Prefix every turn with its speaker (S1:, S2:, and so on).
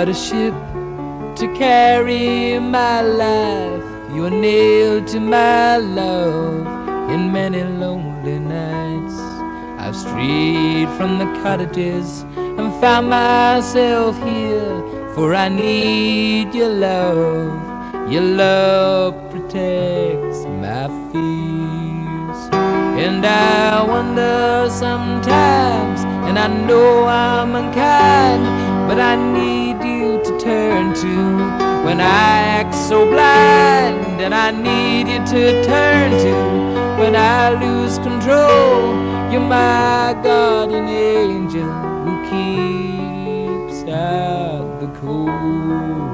S1: a ship to carry my life. You're nailed to my love in many lonely nights. I've strayed from the cottages and found myself here, for I need your love. Your love protects my fears. And I wonder sometimes, and I know I'm unkind, but I need you to turn to when I act so blind. And I need you to turn to when I lose control. You're my guardian angel who keeps out the cold.